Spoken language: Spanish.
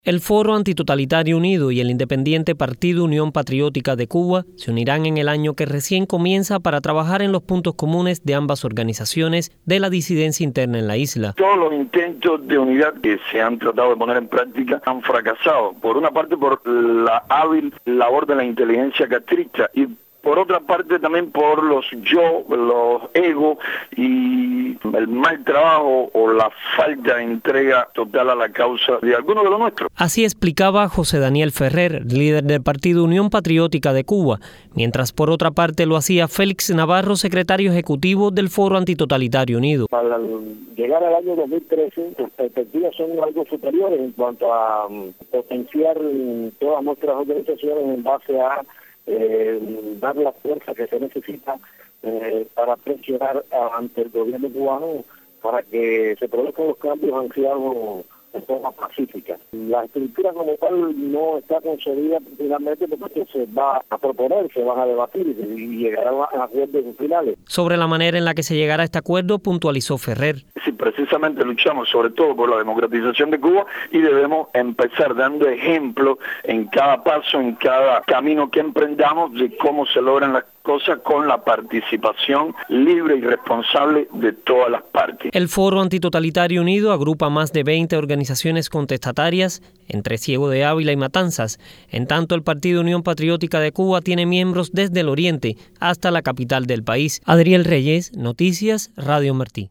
El Foro Antitotalitario Unido y el independiente Partido Unión Patriótica de Cuba se unirán en el año que recién comienza para trabajar en los puntos comunes de ambas organizaciones de la disidencia interna en la isla. Todos los intentos de unidad que se han tratado de poner en práctica han fracasado, por una parte por la hábil labor de la inteligencia castrista y por otra parte también por los egos y el mal trabajo o la falta de entrega total a la causa de algunos de los nuestros. Así explicaba José Daniel Ferrer, líder del Partido Unión Patriótica de Cuba, mientras por otra parte lo hacía Félix Navarro, secretario ejecutivo del Foro Antitotalitario Unido. Para llegar al año 2013, las perspectivas son algo superiores en cuanto a potenciar todas nuestras organizaciones en base a dar la fuerza que se necesita para presionar ante el gobierno cubano para que se produzcan los cambios ansiados de forma pacífica. La estructura como tal no está concebida finalmente porque se va a proponer, se van a debatir y llegarán a acuerdos finales. Sobre la manera en la que se llegará a este acuerdo, puntualizó Ferrer. Sí, precisamente luchamos sobre todo por la democratización de Cuba y debemos empezar dando ejemplo en cada paso, en cada camino que emprendamos de cómo se logran las cosas con la participación libre y responsable de todas las partes. El Foro Antitotalitario Unido agrupa más de 20 organizaciones contestatarias entre Ciego de Ávila y Matanzas. En tanto, el Partido Unión Patriótica de Cuba tiene miembros desde el oriente hasta la capital del país. Adriel Reyes, Noticias, Radio Martí.